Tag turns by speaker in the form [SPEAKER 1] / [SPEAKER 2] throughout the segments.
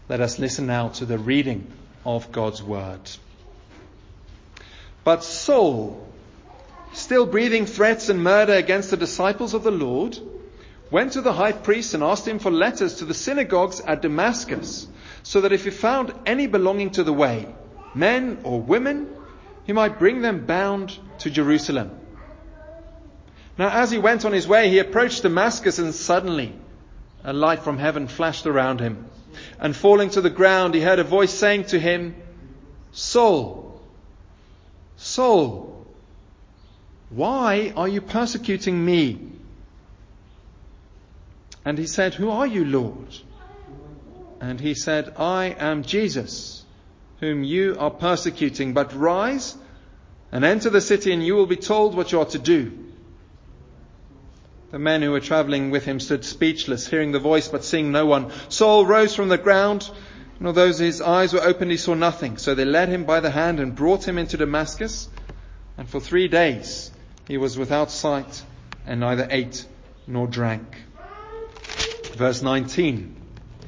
[SPEAKER 1] Let us listen now to the reading of God's word. But Saul, still breathing threats and murder against the disciples of the Lord, went to the high priest and asked him for letters to the synagogues at Damascus, so that if he found any belonging to the way, men or women, he might bring them bound to Jerusalem. Now as he went on his way, he approached Damascus, and suddenly a light from heaven flashed around him. And falling to the ground, he heard a voice saying to him, "Saul, Saul, why are you persecuting me?" And he said, "Who are you, Lord?" And he said, "I am Jesus, whom you are persecuting. But rise and enter the city, and you will be told what you are to do." The men who were traveling with him stood speechless, hearing the voice but seeing no one. Saul rose from the ground, and although his eyes were opened, he saw nothing. So they led him by the hand and brought him into Damascus. And for 3 days he was without sight, and neither ate nor drank. Verse 19.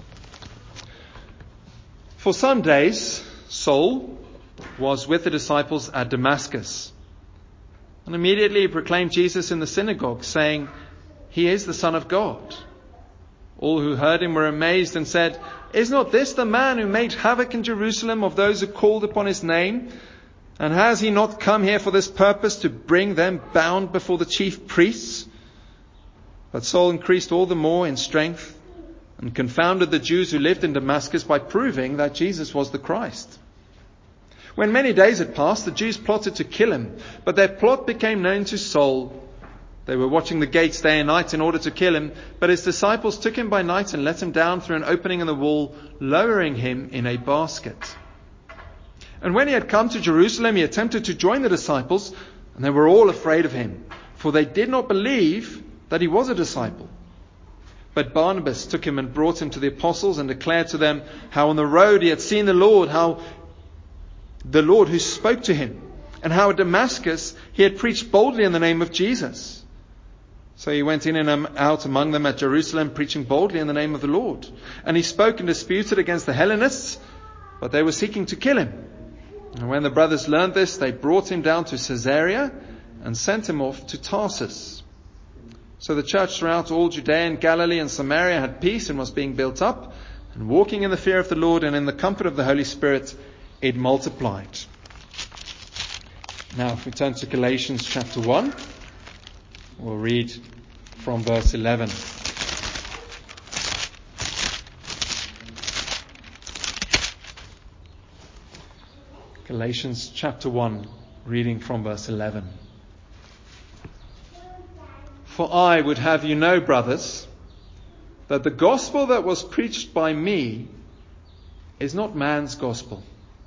[SPEAKER 1] For some days Saul was with the disciples at Damascus. And immediately he proclaimed Jesus in the synagogue, saying, "He is the Son of God." All who heard him were amazed and said, "Is not this the man who made havoc in Jerusalem of those who called upon his name? And has he not come here for this purpose, to bring them bound before the chief priests?" But Saul increased all the more in strength and confounded the Jews who lived in Damascus by proving that Jesus was the Christ. When many days had passed, the Jews plotted to kill him, but their plot became known to Saul. They were watching the gates day and night in order to kill him, but his disciples took him by night and let him down through an opening in the wall, lowering him in a basket. And when he had come to Jerusalem, he attempted to join the disciples, and they were all afraid of him, for they did not believe that he was a disciple. But Barnabas took him and brought him to the apostles and declared to them how on the road he had seen the Lord, how the Lord who spoke to him, and how at Damascus he had preached boldly in the name of Jesus. So he went in and out among them at Jerusalem, preaching boldly in the name of the Lord. And he spoke and disputed against the Hellenists, but they were seeking to kill him. And when the brothers learned this, they brought him down to Caesarea and sent him off to Tarsus. So the church throughout all Judea and Galilee and Samaria had peace and was being built up, and walking in the fear of the Lord and in the comfort of the Holy Spirit, it multiplied. Now if we turn to Galatians chapter 1, we'll read from verse 11. Galatians chapter 1, reading from verse 11. "For I would have you know, brothers, that the gospel that was preached by me is not man's gospel.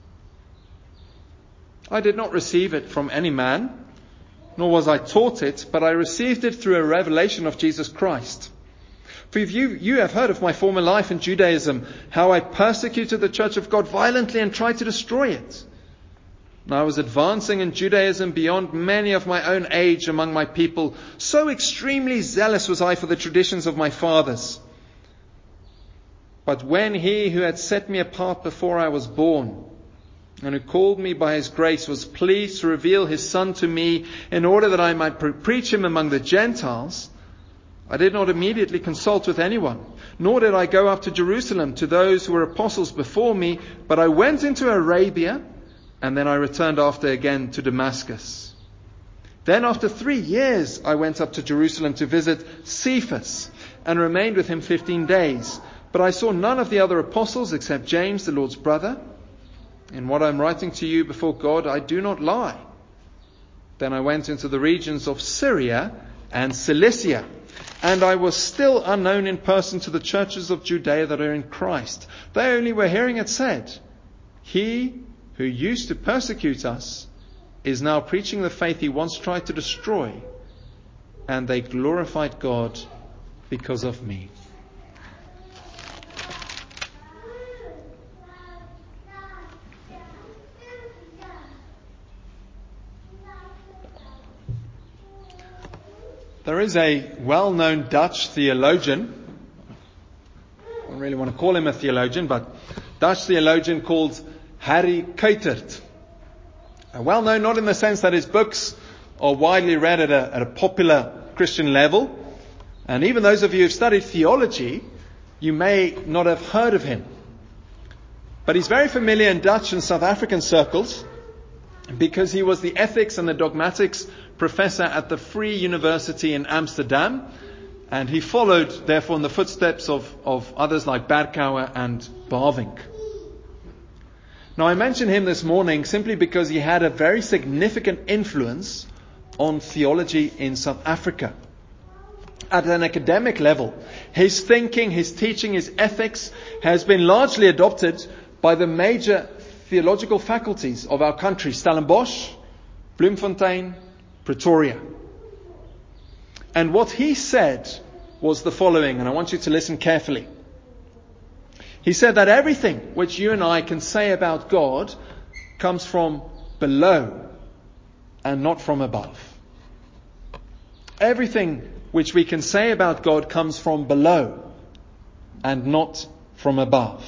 [SPEAKER 1] I did not receive it from any man, nor was I taught it, but I received it through a revelation of Jesus Christ. For you have heard of my former life in Judaism, how I persecuted the church of God violently and tried to destroy it. And I was advancing in Judaism beyond many of my own age among my people. So extremely zealous was I for the traditions of my fathers. But when he who had set me apart before I was born, and who called me by his grace, was pleased to reveal his Son to me in order that I might preach him among the Gentiles, I did not immediately consult with anyone, nor did I go up to Jerusalem to those who were apostles before me, but I went into Arabia, and then I returned after again to Damascus. Then after 3 years I went up to Jerusalem to visit Cephas, and remained with him 15 days. But I saw none of the other apostles except James, the Lord's brother. In what I am writing to you before God, I do not lie. Then I went into the regions of Syria and Cilicia, and I was still unknown in person to the churches of Judea that are in Christ. They only were hearing it said, 'He who used to persecute us is now preaching the faith he once tried to destroy,' and they glorified God because of me." There is a well-known Dutch theologian. I don't really want want to call him a theologian, but Dutch theologian called Harry Keitert. Well known not in the sense that his books are widely read at a popular Christian level. And even those of you who've studied theology, you may not have heard of him. But he's very familiar in Dutch and South African circles because he was the ethics and the dogmatics professor at the Free University in Amsterdam. And he followed, therefore, in the footsteps of others like Berkouwer and Bavinck. Now, I mention him this morning simply because he had a very significant influence on theology in South Africa. At an academic level, his thinking, his teaching, his ethics has been largely adopted by the major theological faculties of our country: Stellenbosch, Bloemfontein, Pretoria. And what he said was the following, and I want you to listen carefully. He said that everything which you and I can say about God comes from below and not from above. Everything which we can say about God comes from below and not from above.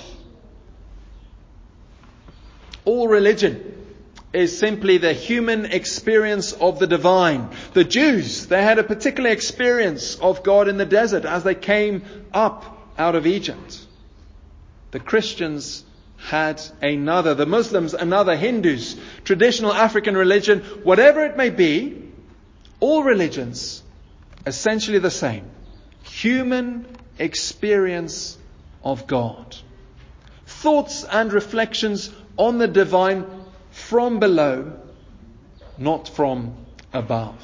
[SPEAKER 1] All religion is simply the human experience of the divine. The Jews, they had a particular experience of God in the desert as they came up out of Egypt. The Christians had another. The Muslims another. Hindus, traditional African religion, whatever it may be, all religions essentially the same. Human experience of God. Thoughts and reflections on the divine from below, not from above.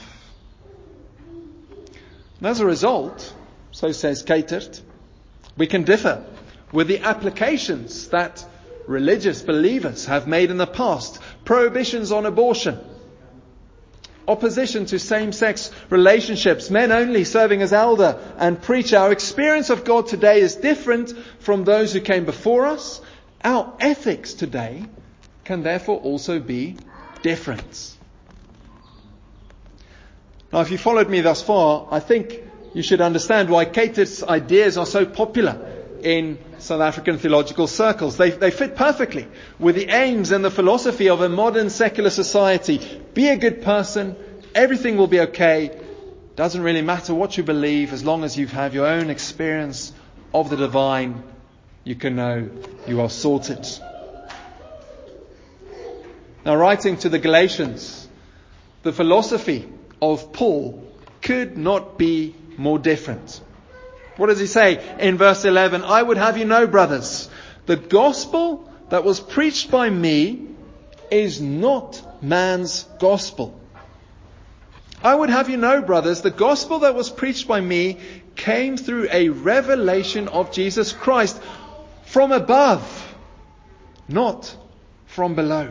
[SPEAKER 1] And as a result, so says Keitert, we can differ with the applications that religious believers have made in the past. Prohibitions on abortion, opposition to same-sex relationships, men only serving as elder and preacher. Our experience of God today is different from those who came before us. Our ethics today can therefore also be different. Now, if you followed me thus far, I think you should understand why Keitert's ideas are so popular in South African theological circles. They fit perfectly with the aims and the philosophy of a modern secular society. Be a good person, everything will be okay. Doesn't really matter what you believe, as long as you have your own experience of the divine, you can know you are sorted. Now, writing to the Galatians, the philosophy of Paul could not be more different. What does he say in verse 11? I would have you know, brothers, the gospel that was preached by me is not man's gospel. I would have you know, brothers, the gospel that was preached by me came through a revelation of Jesus Christ from above, not from below.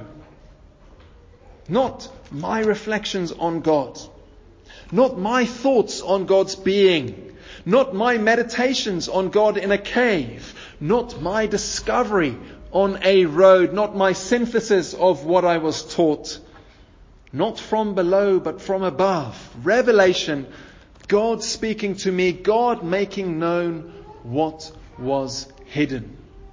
[SPEAKER 1] Not my reflections on God. Not my thoughts on God's being. Not my meditations on God in a cave. Not my discovery on a road. Not my synthesis of what I was taught. Not from below, but from above. Revelation. God speaking to me. God making known what was hidden.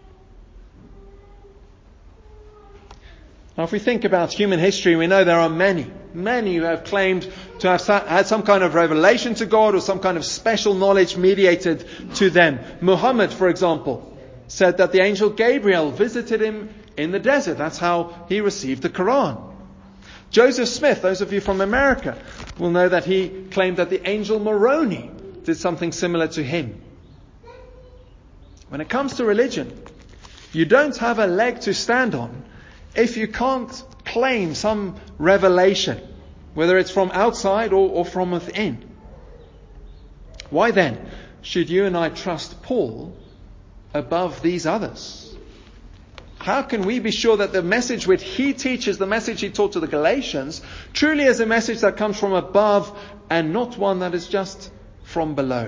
[SPEAKER 1] Now, if we think about human history, we know there are many who have claimed to have had some kind of revelation to God or some kind of special knowledge mediated to them. Muhammad, for example, said that the angel Gabriel visited him in the desert. That's how he received the Quran. Joseph Smith, those of you from America, will know that he claimed that the angel Moroni did something similar to him. When it comes to religion, you don't have a leg to stand on if you can't claim some revelation, whether it's from outside or from within. Why then should you and I trust Paul above these others? How can we be sure that the message which he teaches, the message he taught to the Galatians, truly is a message that comes from above and not one that is just from below?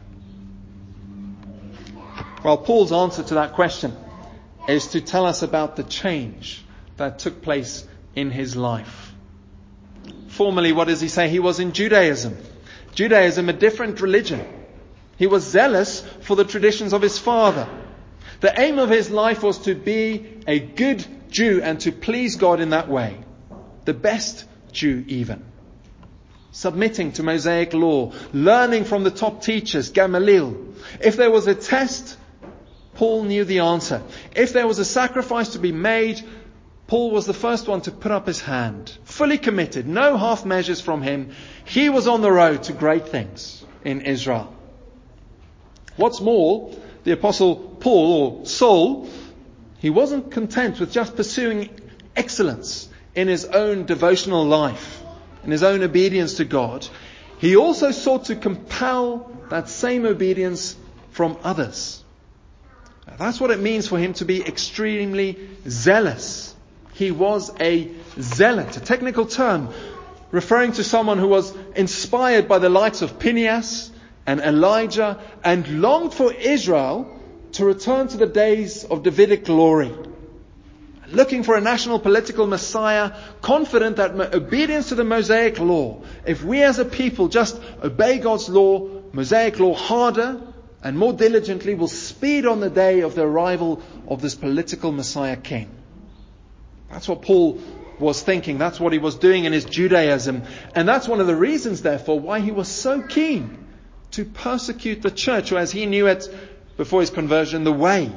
[SPEAKER 1] Well, Paul's answer to that question is to tell us about the change that took place in his life. Formerly, what does he say? He was in Judaism. Judaism, a different religion. He was zealous for the traditions of his father. The aim of his life was to be a good Jew and to please God in that way. The best Jew even. Submitting to Mosaic law, learning from the top teachers, Gamaliel. If there was a test, Paul knew the answer. If there was a sacrifice to be made, Paul was the first one to put up his hand. Fully committed, no half measures from him. He was on the road to great things in Israel. What's more, the Apostle Paul, or Saul, he wasn't content with just pursuing excellence in his own devotional life, in his own obedience to God. He also sought to compel that same obedience from others. That's what it means for him to be extremely zealous. He was a zealot, a technical term referring to someone who was inspired by the likes of Phinehas and Elijah and longed for Israel to return to the days of Davidic glory. Looking for a national political Messiah, confident that obedience to the Mosaic law, if we as a people just obey God's law, Mosaic law harder and more diligently, will speed on the day of the arrival of this political Messiah king. That's what Paul was thinking. That's what he was doing in his Judaism. And that's one of the reasons, therefore, why he was so keen to persecute the church, or as he knew it before his conversion, the way.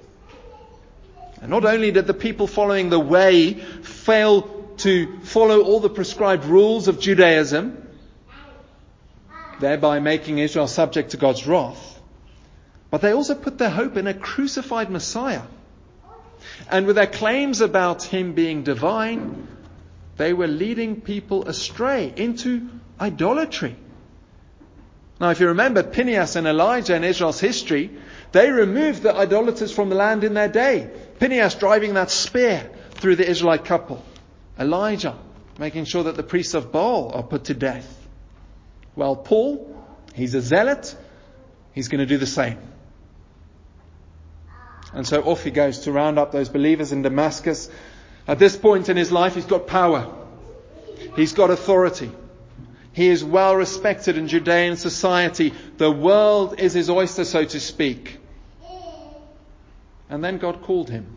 [SPEAKER 1] And not only did the people following the way fail to follow all the prescribed rules of Judaism, thereby making Israel subject to God's wrath, but they also put their hope in a crucified Messiah. And with their claims about him being divine, they were leading people astray into idolatry. Now, if you remember Phinehas and Elijah in Israel's history, they removed the idolaters from the land in their day. Phinehas driving that spear through the Israelite couple. Elijah making sure that the priests of Baal are put to death. Well, Paul, he's a zealot. He's going to do the same. And so off he goes to round up those believers in Damascus. At this point in his life, he's got power. He's got authority. He is well respected in Judean society. The world is his oyster, so to speak. And then God called him.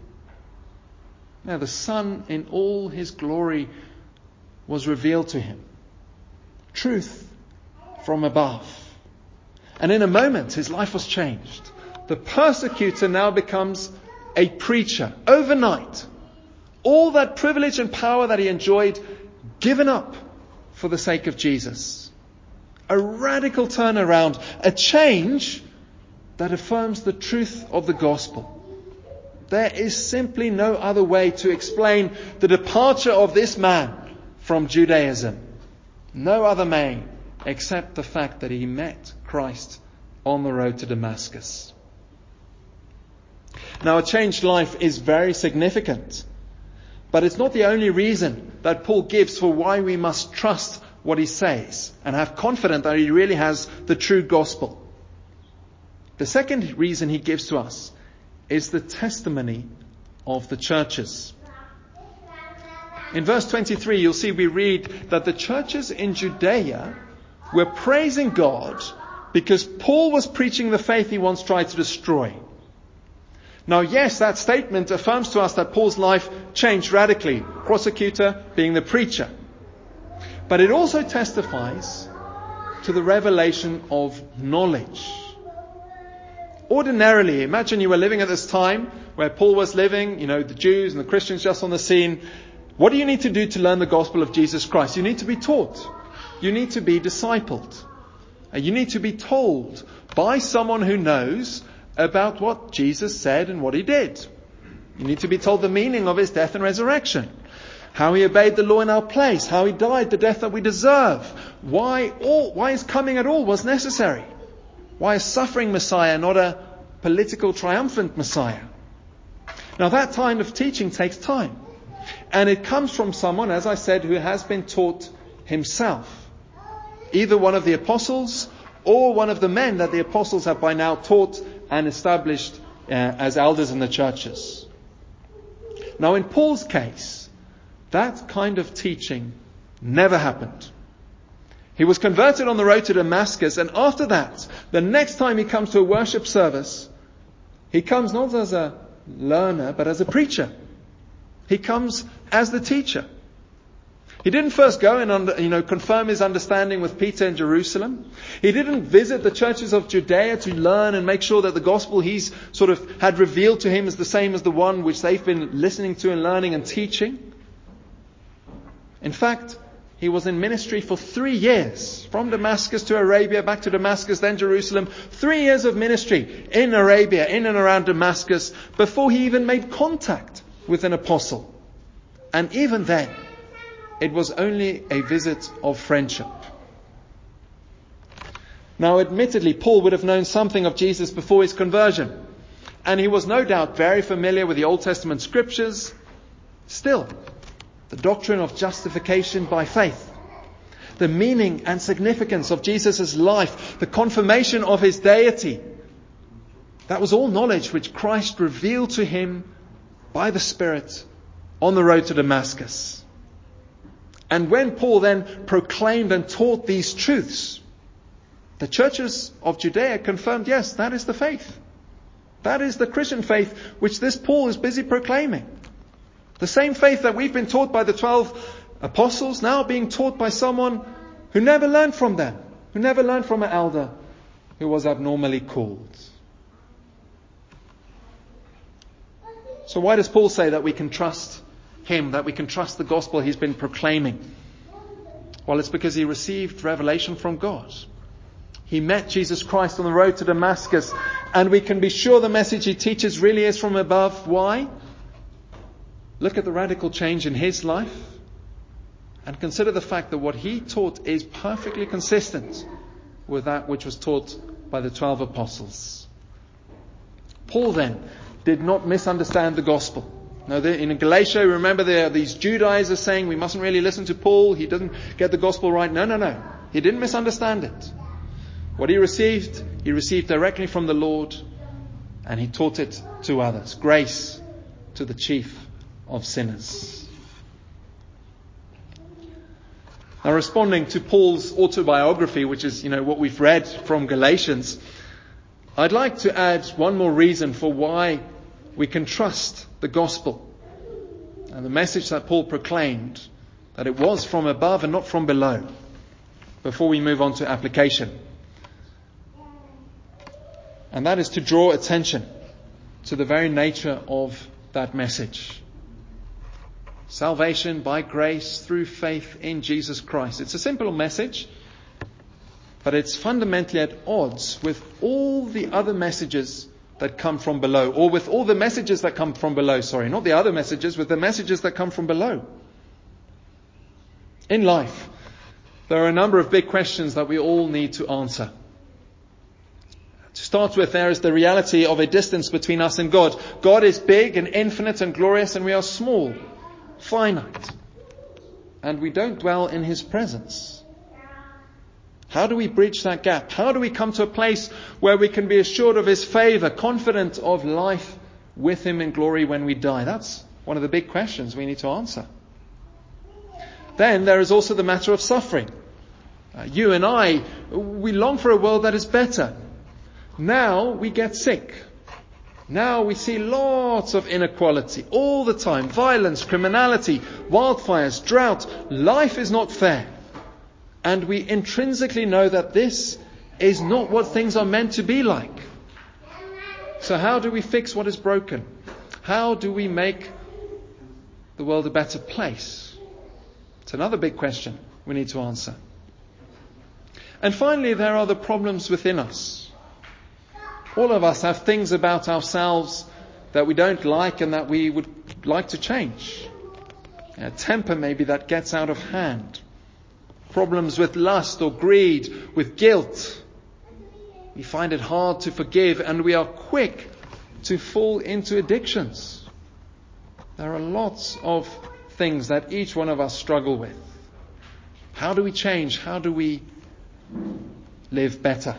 [SPEAKER 1] Now the Son in all his glory was revealed to him. Truth from above. And in a moment, his life was changed. The persecutor now becomes a preacher. Overnight. All that privilege and power that he enjoyed, given up for the sake of Jesus. A radical turnaround. A change that affirms the truth of the gospel. There is simply no other way to explain the departure of this man from Judaism. No other way except the fact that he met Christ on the road to Damascus. Now, a changed life is very significant. But it's not the only reason that Paul gives for why we must trust what he says and have confidence that he really has the true gospel. The second reason he gives to us is the testimony of the churches. In verse 23, you'll see we read that the churches in Judea were praising God because Paul was preaching the faith he once tried to destroy. Now, yes, that statement affirms to us that Paul's life changed radically, prosecutor being the preacher. But it also testifies to the revelation of knowledge. Ordinarily, imagine you were living at this time where Paul was living, the Jews and the Christians just on the scene. What do you need to do to learn the gospel of Jesus Christ? You need to be taught. You need to be discipled. And you need to be told by someone who knows about what Jesus said and what he did. You need to be told the meaning of his death and resurrection. How he obeyed the law in our place. How he died the death that we deserve. Why his coming at all was necessary. Why a suffering Messiah, not a political triumphant Messiah. Now that kind of teaching takes time. And it comes from someone, as I said, who has been taught himself. Either one of the apostles or one of the men that the apostles have by now taught and established as elders in the churches. Now in Paul's case, that kind of teaching never happened. He was converted on the road to Damascus, and after that, the next time he comes to a worship service, He comes not as a learner, but as a preacher. He comes as the teacher. He didn't first go and confirm his understanding with Peter in Jerusalem. He didn't visit the churches of Judea to learn and make sure that the gospel he's sort of had revealed to him is the same as the one which they've been listening to and learning and teaching. In fact, he was in ministry for 3 years, from Damascus to Arabia, back to Damascus, then Jerusalem. 3 years of ministry in Arabia, in and around Damascus, before he even made contact with an apostle. And even then, it was only a visit of friendship. Now, admittedly, Paul would have known something of Jesus before his conversion. And he was no doubt very familiar with the Old Testament scriptures. Still, the doctrine of justification by faith, the meaning and significance of Jesus' life, the confirmation of his deity, that was all knowledge which Christ revealed to him by the Spirit on the road to Damascus. And when Paul then proclaimed and taught these truths, the churches of Judea confirmed, yes, that is the faith. That is the Christian faith which this Paul is busy proclaiming. The same faith that we've been taught by the 12 apostles, now being taught by someone who never learned from them, who never learned from an elder who was abnormally called. So why does Paul say that we can trust him, that we can trust the gospel he's been proclaiming? Well, it's because he received revelation from God. He met Jesus Christ on the road to Damascus, and we can be sure the message he teaches really is from above. Why? Look at the radical change in his life and consider the fact that what he taught is perfectly consistent with that which was taught by the 12 apostles. Paul then did not misunderstand the gospel. Now, in Galatia, remember there are these Judaizers saying we mustn't really listen to Paul. He doesn't get the gospel right. No. He didn't misunderstand it. What he received directly from the Lord, and he taught it to others. Grace to the chief of sinners. Now, responding to Paul's autobiography, which is, what we've read from Galatians, I'd like to add one more reason for why we can trust the gospel and the message that Paul proclaimed, that it was from above and not from below, before we move on to application. And that is to draw attention to the very nature of that message. Salvation by grace through faith in Jesus Christ. It's a simple message, but it's fundamentally at odds with all the other messages that come from below, or with all the messages that come from below. Sorry, not the other messages, with the messages that come from below. In life, there are a number of big questions that we all need to answer. To start with, there is the reality of a distance between us and God. God is big and infinite and glorious, and we are small, finite, and we don't dwell in his presence. How do we bridge that gap? How do we come to a place where we can be assured of his favor, confident of life with him in glory when we die? That's one of the big questions we need to answer. Then there is also the matter of suffering. You and I, we long for a world that is better. Now we get sick. Now we see lots of inequality all the time. Violence, criminality, wildfires, drought. Life is not fair. And we intrinsically know that this is not what things are meant to be like. So how do we fix what is broken? How do we make the world a better place? It's another big question we need to answer. And finally, there are the problems within us. All of us have things about ourselves that we don't like and that we would like to change. A temper maybe that gets out of hand. Problems with lust or greed, with guilt. We find it hard to forgive, and we are quick to fall into addictions. There are lots of things that each one of us struggle with. How do we change? How do we live better?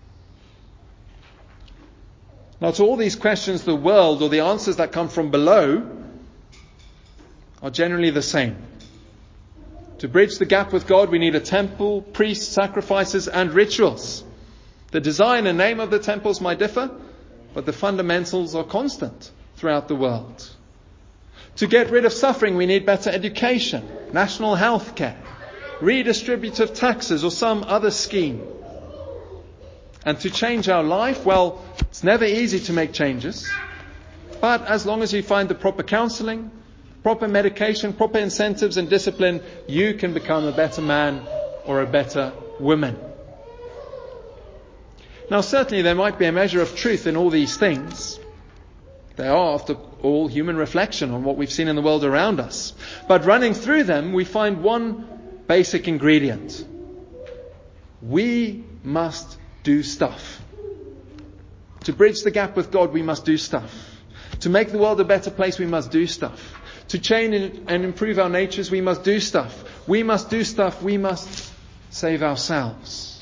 [SPEAKER 1] Now, to all these questions, the world, or the answers that come from below, are generally the same. To bridge the gap with God, we need a temple, priests, sacrifices, and rituals. The design and name of the temples might differ, but the fundamentals are constant throughout the world. To get rid of suffering, we need better education, national health care, redistributive taxes, or some other scheme. And to change our life, well, it's never easy to make changes. But as long as you find the proper counseling, proper medication, proper incentives and discipline, you can become a better man or a better woman. Now, certainly there might be a measure of truth in all these things. They are, after all, human reflection on what we've seen in the world around us. But running through them, we find one basic ingredient. We must do stuff. To bridge the gap with God, we must do stuff. To make the world a better place, we must do stuff. To change and improve our natures, we must do stuff. We must do stuff. We must save ourselves.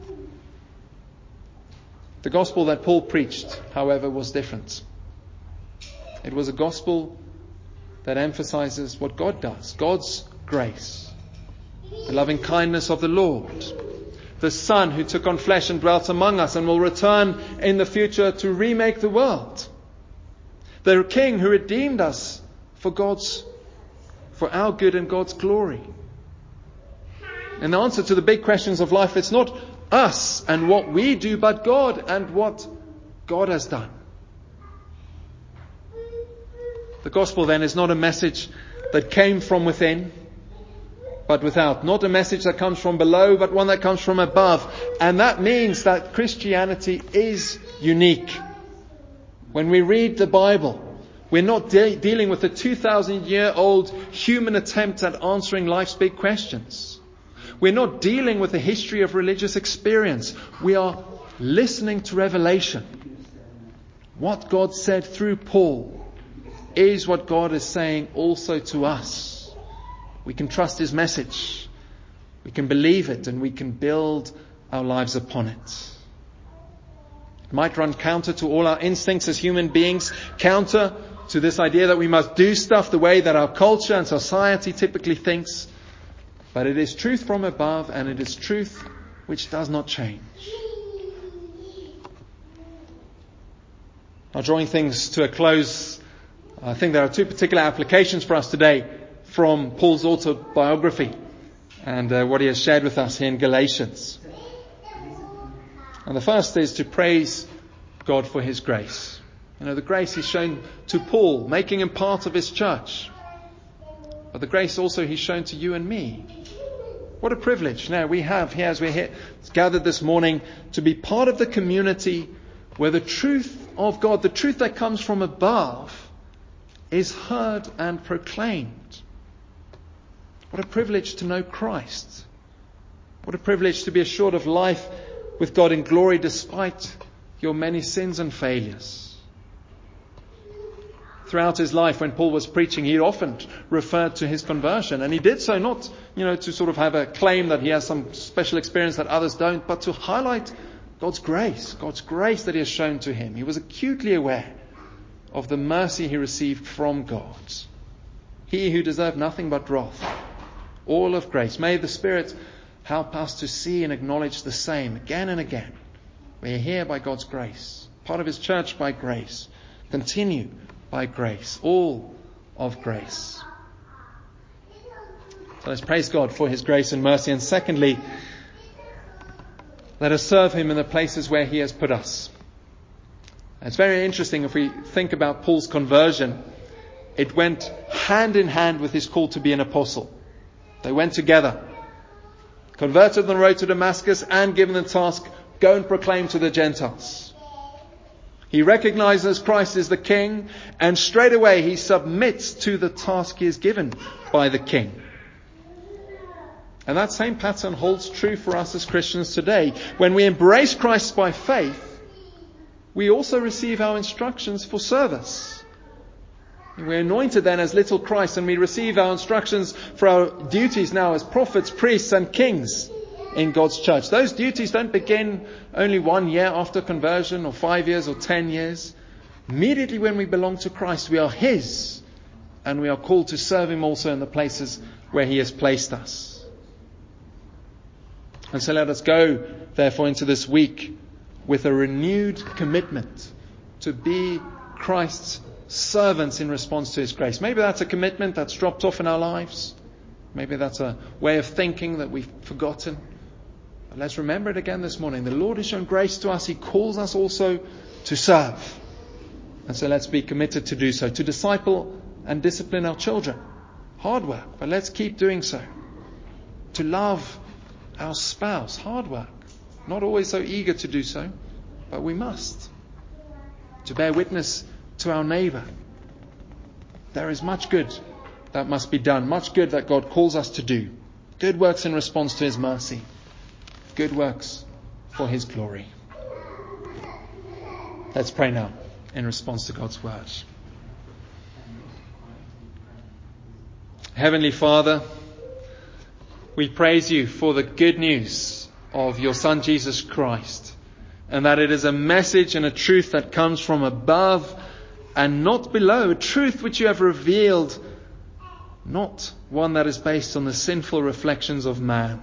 [SPEAKER 1] The gospel that Paul preached, however, was different. It was a gospel that emphasizes what God does, God's grace, the loving kindness of the Lord, the Son who took on flesh and dwelt among us and will return in the future to remake the world, the King who redeemed us for our good and God's glory. And the answer to the big questions of life, it's not us and what we do, but God and what God has done. The gospel then is not a message that came from within, but without. Not a message that comes from below, but one that comes from above. And that means that Christianity is unique. When we read the Bible, we're not dealing with a 2,000-year-old human attempt at answering life's big questions. We're not dealing with a history of religious experience. We are listening to revelation. What God said through Paul is what God is saying also to us. We can trust His message. We can believe it, and we can build our lives upon it. It might run counter to all our instincts as human beings, counter to this idea that we must do stuff the way that our culture and society typically thinks. But it is truth from above, and it is truth which does not change. Now, drawing things to a close, I think there are two particular applications for us today from Paul's autobiography and what he has shared with us here in Galatians. And the first is to praise God for His grace. The grace He's shown to Paul, making him part of His church. But the grace also He's shown to you and me. What a privilege now we have here as we're here gathered this morning to be part of the community where the truth of God, the truth that comes from above, is heard and proclaimed. What a privilege to know Christ. What a privilege to be assured of life with God in glory despite your many sins and failures. Throughout his life, when Paul was preaching, he often referred to his conversion. And he did so not, to sort of have a claim that he has some special experience that others don't, but to highlight God's grace that He has shown to him. He was acutely aware of the mercy he received from God. He who deserved nothing but wrath, all of grace. May the Spirit help us to see and acknowledge the same again and again. We are here by God's grace, part of His church by grace, continue by grace, all of grace. So let's praise God for His grace and mercy. And secondly, let us serve Him in the places where He has put us. It's very interesting if we think about Paul's conversion. It went hand in hand with his call to be an apostle. They went together. Converted on the road to Damascus and given the task, go and proclaim to the Gentiles. He recognizes Christ as the King, and straight away he submits to the task he is given by the King. And that same pattern holds true for us as Christians today. When we embrace Christ by faith, we also receive our instructions for service. We're anointed then as little Christ, and we receive our instructions for our duties now as prophets, priests and kings in God's church. Those duties don't begin only 1 year after conversion, or 5 years, or 10 years. Immediately when we belong to Christ, we are His, and we are called to serve Him also in the places where He has placed us. And so let us go, therefore, into this week with a renewed commitment to be Christ's servants in response to His grace. Maybe that's a commitment that's dropped off in our lives. Maybe that's a way of thinking that we've forgotten. But let's remember it again this morning. The Lord has shown grace to us. He calls us also to serve. And so let's be committed to do so, to disciple and discipline our children. Hard work, but let's keep doing so. To love our spouse, hard work. Not always so eager to do so, but we must. To bear witness to our neighbour. There is much good that must be done, much good that God calls us to do. Good works in response to His mercy. Good works for His glory. Let's pray now in response to God's word. Heavenly Father, we praise You for the good news of Your Son Jesus Christ, and that it is a message and a truth that comes from above and not below, a truth which You have revealed, not one that is based on the sinful reflections of man.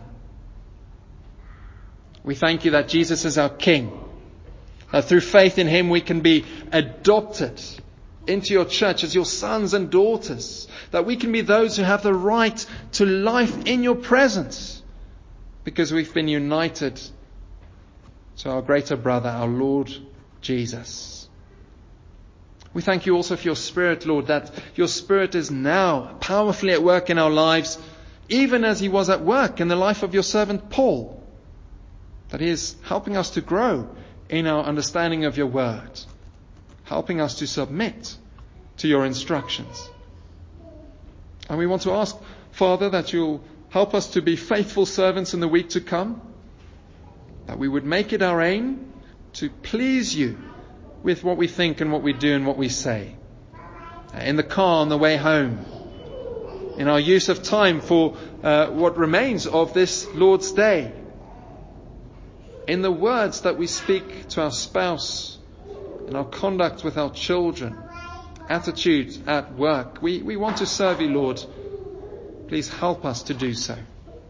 [SPEAKER 1] We thank You that Jesus is our King, that through faith in Him we can be adopted into Your church as Your sons and daughters, that we can be those who have the right to life in Your presence because we've been united to our greater brother, our Lord Jesus. We thank You also for Your Spirit, Lord, that Your Spirit is now powerfully at work in our lives, even as He was at work in the life of Your servant Paul, that He is helping us to grow in our understanding of Your word, helping us to submit to Your instructions. And we want to ask, Father, that You'll help us to be faithful servants in the week to come, that we would make it our aim to please You with what we think and what we do and what we say. In the car on the way home, in our use of time for what remains of this Lord's Day, in the words that we speak to our spouse, in our conduct with our children, attitude at work. We want to serve You, Lord. Please help us to do so.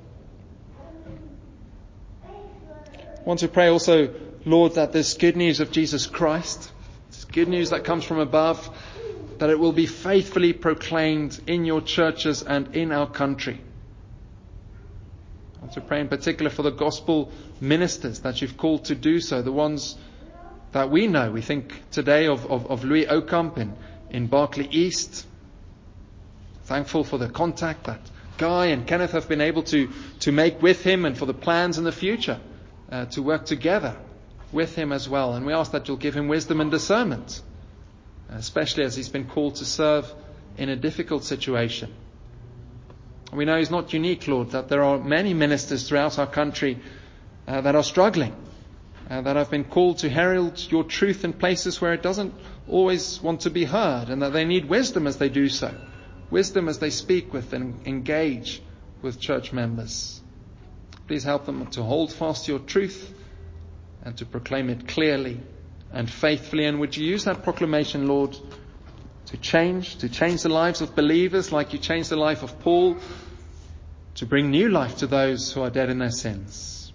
[SPEAKER 1] I want to pray also, Lord, that this good news of Jesus Christ, this good news that comes from above, that it will be faithfully proclaimed in Your churches and in our country. I want to pray in particular for the gospel ministers that You've called to do so, the ones that we know. We think today of Louis Ocamp in Berkeley East. Thankful for the contact that Guy and Kenneth have been able to make with him, and for the plans in the future to work together with him as well. And we ask that You'll give him wisdom and discernment, especially as he's been called to serve in a difficult situation. We know He's not unique, Lord, that there are many ministers throughout our country that are struggling, that have been called to herald Your truth in places where it doesn't always want to be heard, and that they need wisdom as they do so, wisdom as they speak with and engage with church members. Please help them to hold fast to Your truth and to proclaim it clearly and faithfully. And would You use that proclamation, Lord, to change the lives of believers like You changed the life of Paul, to bring new life to those who are dead in their sins.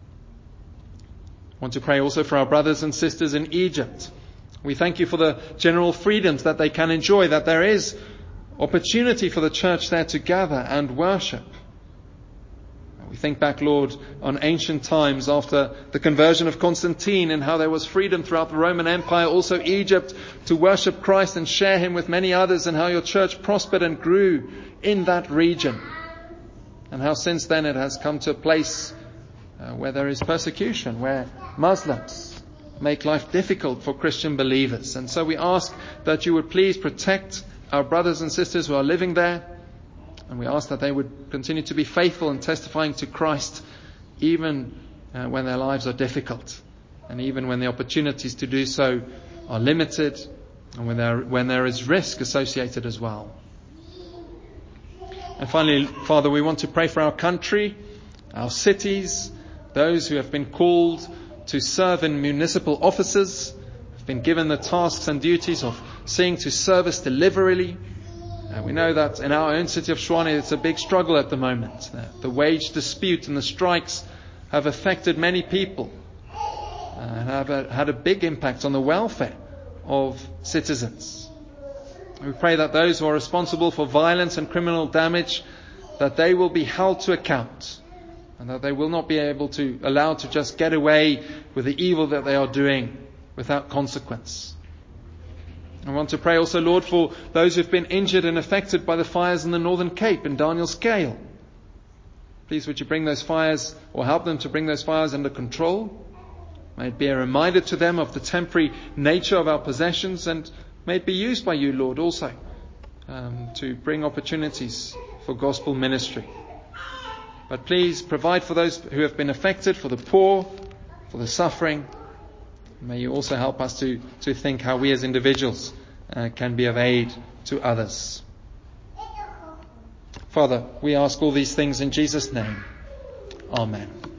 [SPEAKER 1] I want to pray also for our brothers and sisters in Egypt. We thank You for the general freedoms that they can enjoy, that there is opportunity for the church there to gather and worship. We think back, Lord, on ancient times after the conversion of Constantine, and how there was freedom throughout the Roman Empire, also Egypt, to worship Christ and share Him with many others, and how Your church prospered and grew in that region. And how since then it has come to a place where there is persecution, where Muslims make life difficult for Christian believers. And so we ask that You would please protect our brothers and sisters who are living there. And we ask that they would continue to be faithful in testifying to Christ, even when their lives are difficult, and even when the opportunities to do so are limited, and when there is risk associated as well. And finally, Father, we want to pray for our country, our cities, those who have been called to serve in municipal offices, have been given the tasks and duties of seeing to service delivery. And we know that in our own city of Tshwane, it's a big struggle at the moment. The wage dispute and the strikes have affected many people and have had a big impact on the welfare of citizens. We pray that those who are responsible for violence and criminal damage, that they will be held to account, and that they will not be allowed to just get away with the evil that they are doing without consequence. I want to pray also, Lord, for those who have been injured and affected by the fires in the Northern Cape and Daniel's Gale. Please would you bring those fires, or help them to bring those fires under control. May it be a reminder to them of the temporary nature of our possessions, and may it be used by you, Lord, also to bring opportunities for gospel ministry. But please provide for those who have been affected, for the poor, for the suffering. May you also help us to think how we as individuals can be of aid to others. Father, we ask all these things in Jesus' name. Amen.